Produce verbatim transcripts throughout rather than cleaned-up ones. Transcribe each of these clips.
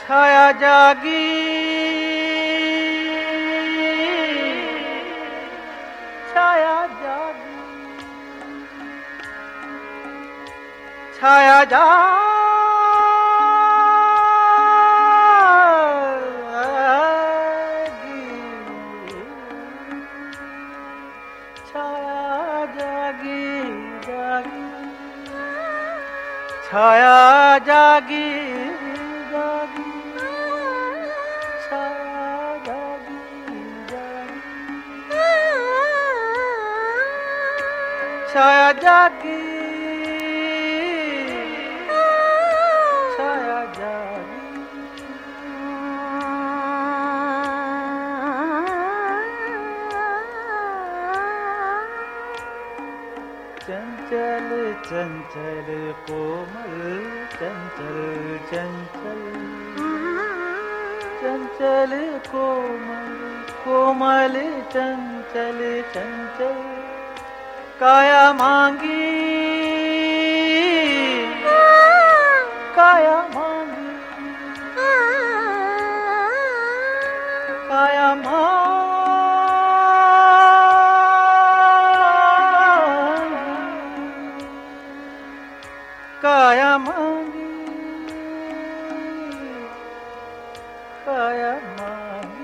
छाया जागी छाया जागी छाया जागी छाया जागी जागी छाया जागी जागी छाया जागी जागी छाया जागी छाया जागी चंचल चंचल कोमल चंचल चंचल चंचल कोमल कोमल चंचल चंचल काया मांगी काया मांगी काया मांगी काया मांगी काया मांगी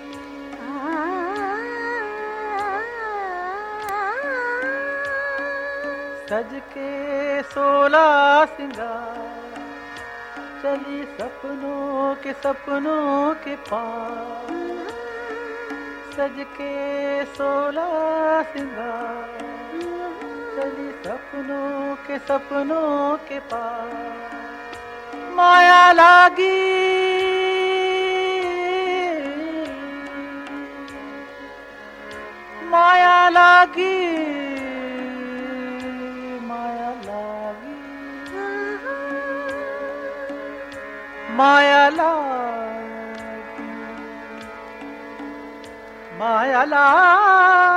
सज के सोला सिंगार चली सपनों के सपनों के पार सज के सोला सिंगार चली सपनों के सपनों के पार माया लागी माया लागी माया लागी माया लागी माया लागी